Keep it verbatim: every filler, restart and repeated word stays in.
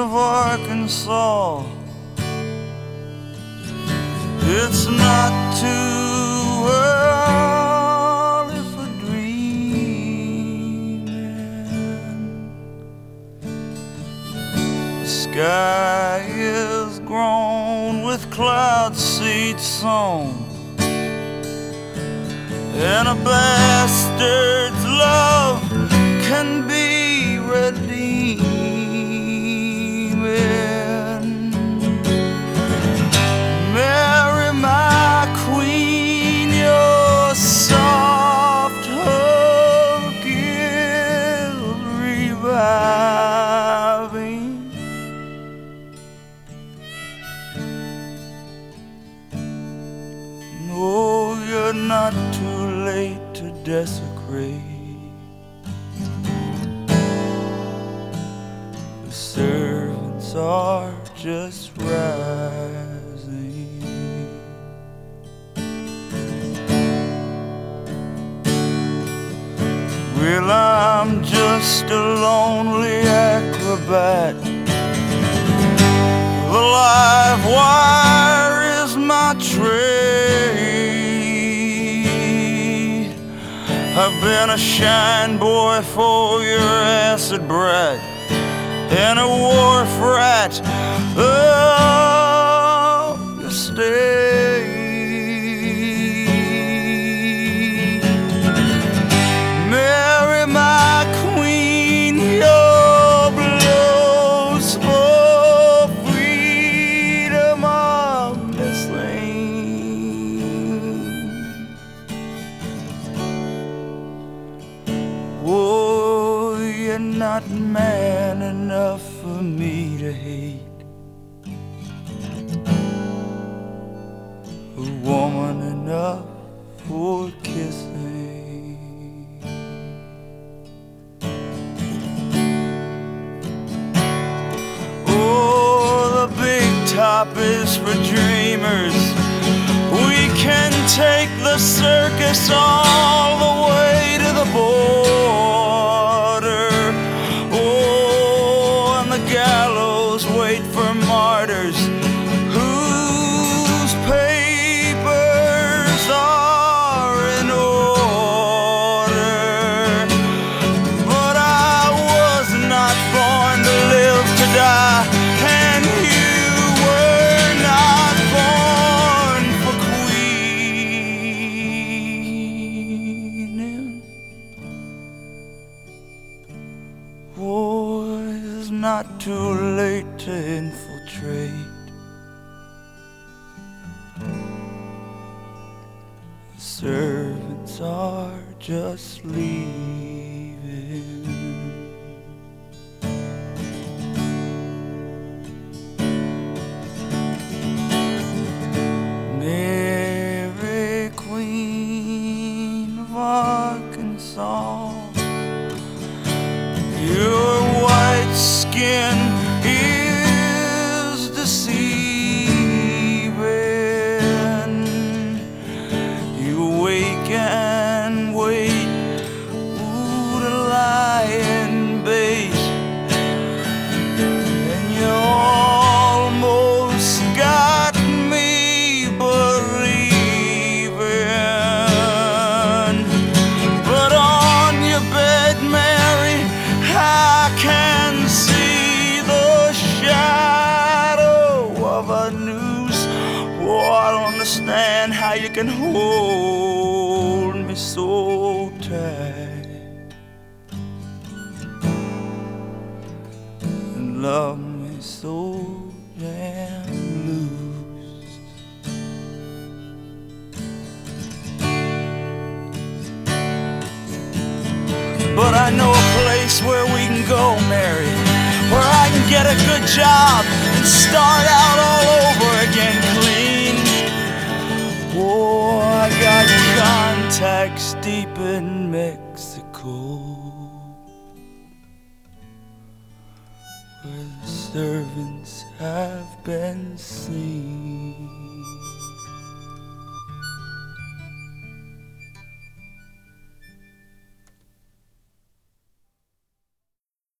of Arkansas. It's not too early for dreaming. The sky is grown with cloud seed sown, and a bastard's love can be redeeming. Mary, my queen, your soft hug is reviving. No, you're not too late to desecrate. The servants are just rising. Well, I'm just a lonely acrobat. The live wire is my trade. I've been a shine boy for your acid brat and a wharf rat. Oh, you stay. Mary, my queen, your blows for freedom are missing. Oh, you're not man enough for me to hate, a woman enough for kissing. Oh, the big top is for dreamers. We can take the circus all the way to the border. Oh, and the gallows wait for martyrs whose papers are in order. But I was not born to live to die, and you were not born for queening. Oh, it's not too late to infiltrate. The servants are just leaving. Mary, Queen of Arkansas, your white skin is deceiving. You wake and wait, ooh, to lie in bait, and you almost got me believing. But on your bed, Mary, I can see the shadow of a noose. Oh, I don't understand how you can hold me so tight and love me so damn loose. But I know a place where we can go, Mary, where I can get a good job and start out all over again clean. Oh, I got contacts deep in Mexico, where the servants have been seen.